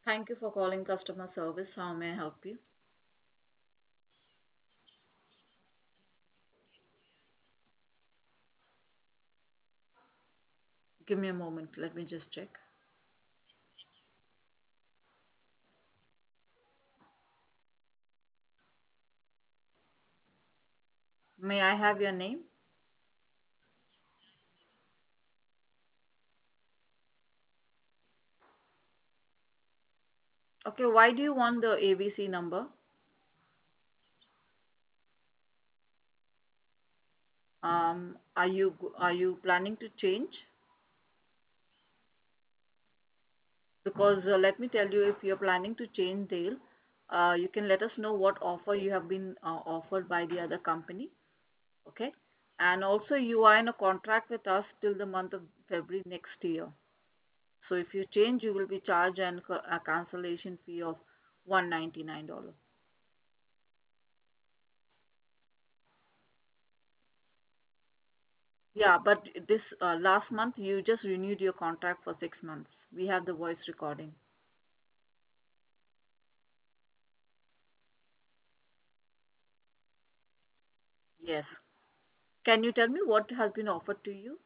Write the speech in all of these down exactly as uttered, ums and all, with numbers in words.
Thank you for calling customer service. How may I help you? Give me a moment. Let me just check. May I have your name? Okay, why do you want the A B C number? Um, are you go- are you planning to change? Because uh, let me tell you, if you're planning to change, Dale, uh, you can let us know what offer you have been uh, offered by the other company. Okay, and also you are in a contract with us till the month of February next year. So if you change, you will be charged an, a cancellation fee of one ninety-nine dollars. Yeah, but this uh, last month you just renewed your contract for six months. We have the voice recording. Yes. Can you tell me what has been offered to you?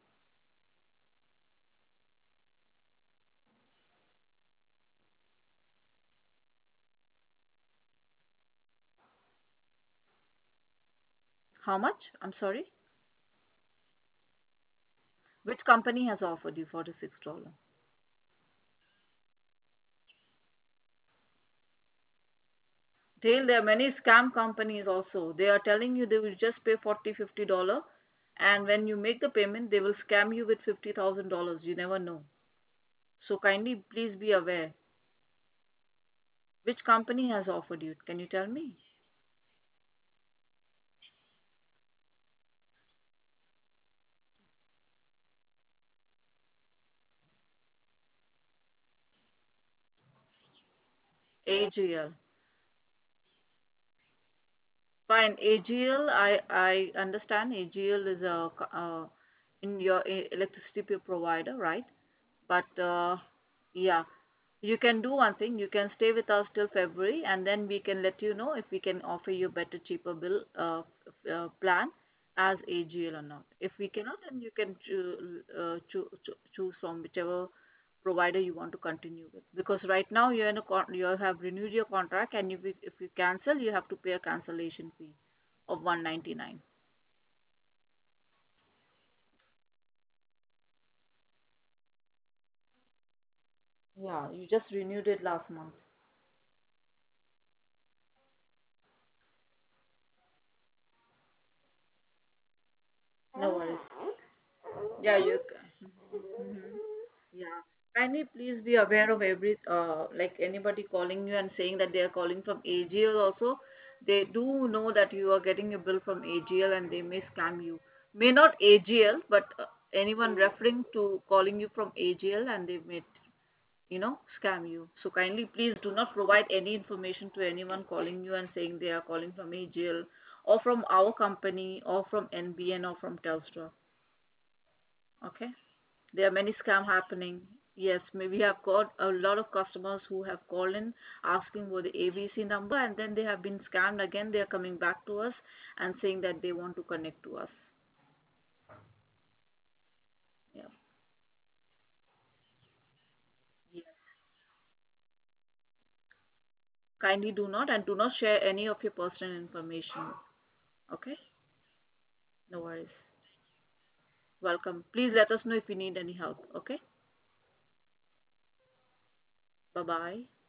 How much? I'm sorry. Which company has offered you forty-six dollars? Dale, there are many scam companies also. They are telling you they will just pay forty, fifty dollars, and when you make the payment, they will scam you with fifty thousand dollars. You never know. So kindly please be aware. Which company has offered you? Can you tell me? A G L. Fine. A G L, I, I understand A G L is a co- uh, in your e- electricity p- provider, right? But uh, yeah, you can do one thing. You can stay with us till February, and then we can let you know if we can offer you better, cheaper bill uh, f- uh, plan as A G L or not. If we cannot, then you can choo- uh, choo- choo- choose from whichever provider you want to continue with. Because right now you're in a con- you have renewed your contract, and if you, if you cancel, you have to pay a cancellation fee of one ninety-nine. Yeah, you just renewed it last month. No worries. Yeah, you. c- Mhm. Yeah. Kindly please be aware of every uh like anybody calling you and saying that they are calling from A G L also. They do know that you are getting a bill from A G L and they may scam you. May not A G L, but uh, anyone referring to calling you from A G L and they may you know scam you. So kindly please do not provide any information to anyone calling you and saying they are calling from A G L or from our company or from N B N or from Telstra. Okay. There are many scam happening. Yes, maybe have got a lot of customers who have called in asking for the A B C number and then they have been scammed again. They are coming back to us and saying that they want to connect to us. Yeah. Yes. Kindly do not and do not share any of your personal information. Okay? No worries. Welcome. Please let us know if you need any help. Okay? Bye bye.